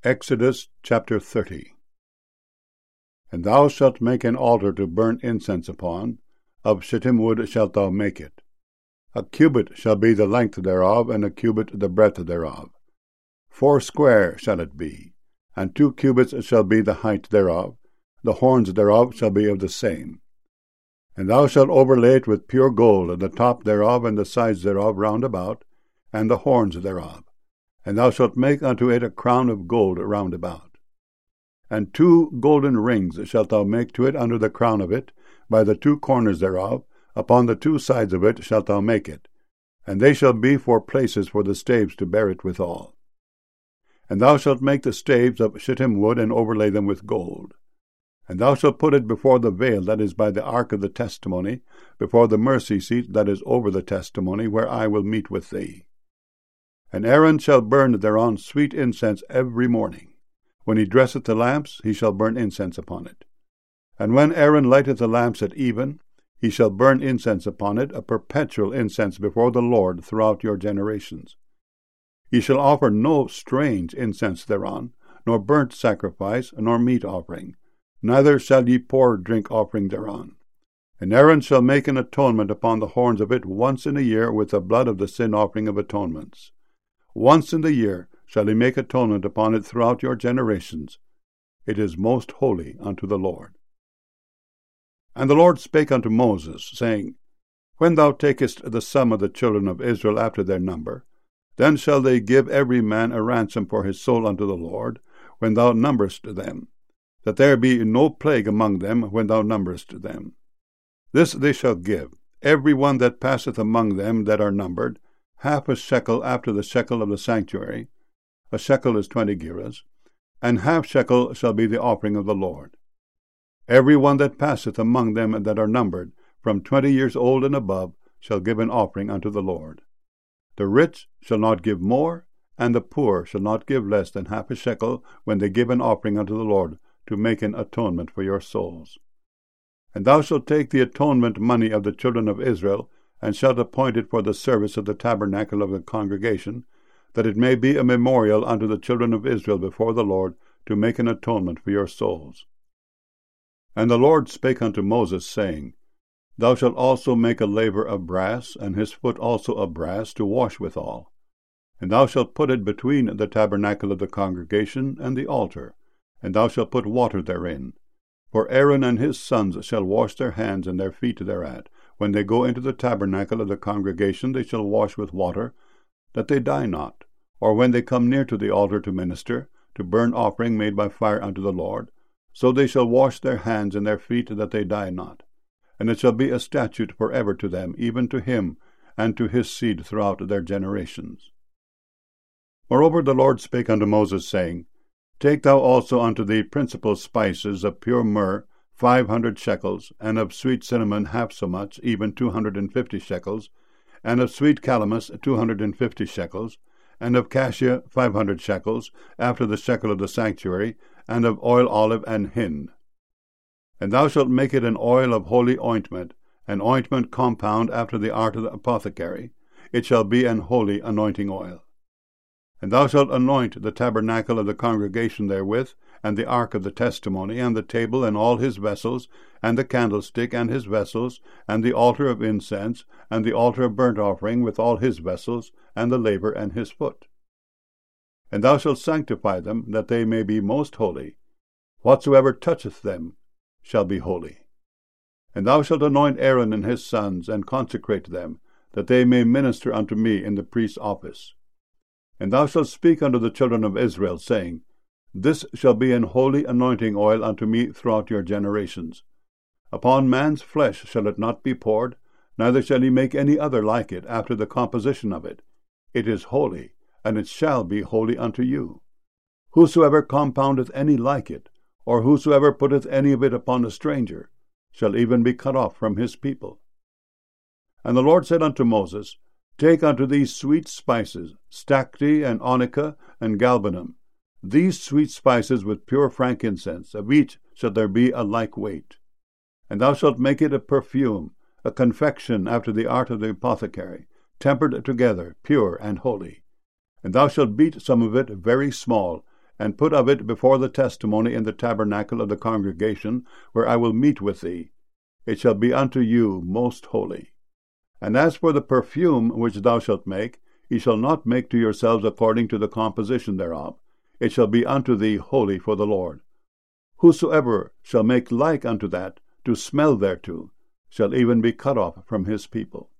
Exodus chapter 30. And thou shalt make an altar to burn incense upon, of shittim wood shalt thou make it. A cubit shall be the length thereof, and a cubit the breadth thereof. 4 square shall it be, and 2 cubits shall be the height thereof. The horns thereof shall be of the same. And thou shalt overlay it with pure gold, the top thereof and the sides thereof round about, and the horns thereof. And thou shalt make unto it a crown of gold round about. And 2 golden rings shalt thou make to it under the crown of it, by the 2 corners thereof, upon the 2 sides of it shalt thou make it, and they shall be for places for the staves to bear it withal. And thou shalt make the staves of shittim wood, and overlay them with gold. And thou shalt put it before the veil that is by the ark of the testimony, before the mercy seat that is over the testimony, where I will meet with thee. And Aaron shall burn thereon sweet incense every morning. When he dresseth the lamps, he shall burn incense upon it. And when Aaron lighteth the lamps at even, he shall burn incense upon it, a perpetual incense before the Lord throughout your generations. Ye shall offer no strange incense thereon, nor burnt sacrifice, nor meat offering, neither shall ye pour drink offering thereon. And Aaron shall make an atonement upon the horns of it once in a year with the blood of the sin offering of atonements. Once in the year shall he make atonement upon it throughout your generations. It is most holy unto the Lord. And the Lord spake unto Moses, saying, When thou takest the sum of the children of Israel after their number, then shall they give every man a ransom for his soul unto the Lord, when thou numberest them, that there be no plague among them when thou numberest them. This they shall give, every one that passeth among them that are numbered, half a shekel after the shekel of the sanctuary. A shekel is 20 gerahs, and half shekel shall be the offering of the Lord. Every one that passeth among them that are numbered, from 20 years old and above, shall give an offering unto the Lord. The rich shall not give more, and the poor shall not give less than half a shekel when they give an offering unto the Lord, to make an atonement for your souls. And thou shalt take the atonement money of the children of Israel, and shalt appoint it for the service of the tabernacle of the congregation, that it may be a memorial unto the children of Israel before the Lord, to make an atonement for your souls. And the Lord spake unto Moses, saying, Thou shalt also make a laver of brass, and his foot also of brass, to wash withal. And thou shalt put it between the tabernacle of the congregation and the altar, and thou shalt put water therein. For Aaron and his sons shall wash their hands and their feet thereat. When they go into the tabernacle of the congregation, they shall wash with water, that they die not. Or when they come near to the altar to minister, to burn offering made by fire unto the Lord, so they shall wash their hands and their feet, that they die not. And it shall be a statute forever to them, even to him, and to his seed throughout their generations. Moreover the Lord spake unto Moses, saying, Take thou also unto thee principal spices of pure myrrh, 500 shekels, and of sweet cinnamon half so much, even 250 shekels, and of sweet calamus 250 shekels, and of cassia 500 shekels, after the shekel of the sanctuary, and of oil olive and hin. And thou shalt make it an oil of holy ointment, an ointment compound after the art of the apothecary. It shall be an holy anointing oil. And thou shalt anoint the tabernacle of the congregation therewith, and the ark of the testimony, and the table and all his vessels, and the candlestick and his vessels, and the altar of incense, and the altar of burnt offering with all his vessels, and the laver and his foot. And thou shalt sanctify them, that they may be most holy. Whatsoever toucheth them shall be holy. And thou shalt anoint Aaron and his sons, and consecrate them, that they may minister unto me in the priest's office. And thou shalt speak unto the children of Israel, saying, This shall be an holy anointing oil unto me throughout your generations. Upon man's flesh shall it not be poured, neither shall he make any other like it after the composition of it. It is holy, and it shall be holy unto you. Whosoever compoundeth any like it, or whosoever putteth any of it upon a stranger, shall even be cut off from his people. And the Lord said unto Moses, Take unto thee sweet spices, stacte, and onycha, and galbanum. These sweet spices with pure frankincense, of each shall there be a like weight. And thou shalt make it a perfume, a confection after the art of the apothecary, tempered together, pure and holy. And thou shalt beat some of it very small, and put of it before the testimony in the tabernacle of the congregation, where I will meet with thee. It shall be unto you most holy. And as for the perfume which thou shalt make, ye shall not make to yourselves according to the composition thereof. It shall be unto thee holy for the Lord. Whosoever shall make like unto that, to smell thereto, shall even be cut off from his people.